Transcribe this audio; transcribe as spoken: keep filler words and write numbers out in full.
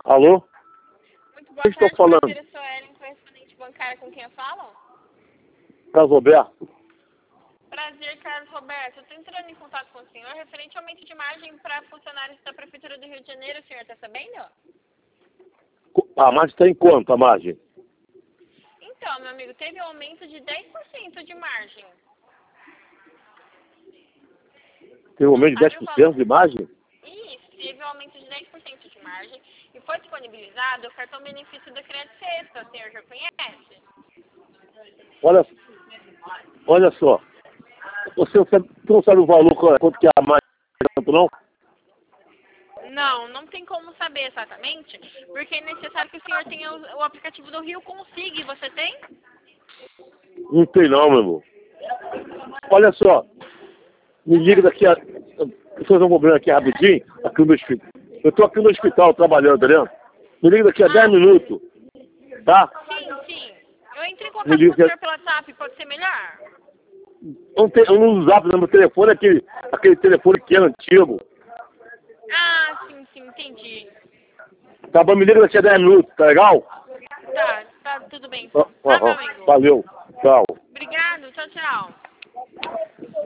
Alô? Muito boa Quem estou tarde, falando? prazer, eu sou Ellen, correspondente bancária com quem eu falo. Carlos Roberto. Prazer, Carlos Roberto. Eu estou entrando em contato com o senhor referente ao aumento de margem para funcionários da Prefeitura do Rio de Janeiro. O senhor está sabendo? A margem está em quanto, a margem? Então, meu amigo, teve um aumento de dez por cento de margem. Tem um aumento de dez Sabe o por cento valor? de margem? Isso, teve um aumento de dez por cento de margem e foi disponibilizado o cartão benefício da Crédito Sexta. O senhor já conhece? Olha, olha só. Você não sabe, tu não sabe o valor, quanto que é a margem, não? Não, não tem como saber exatamente, porque é necessário que o senhor tenha o, o aplicativo do Rio Consig. Você tem? Não tem não, meu irmão. Olha só. Me liga daqui a... Deixa eu fazer um problema aqui rapidinho. Aqui no hospital. Eu estou aqui no hospital trabalhando, tá vendo? Me liga daqui a dez Ah, minutos. Tá? sim, sim. Eu entrei em Me contato com liga o que... senhor pelo WhatsApp, pode ser melhor? Eu não, tenho, eu não uso zap, não. Meu telefone é aquele, aquele telefone que é antigo. Ah, sim, sim, entendi. Tá bom, me liga daqui a dez minutos, tá legal? Tá, tá tudo bem Ah, então. Tá, meu ah, amigo? valeu. Tchau. Obrigado, tchau, tchau.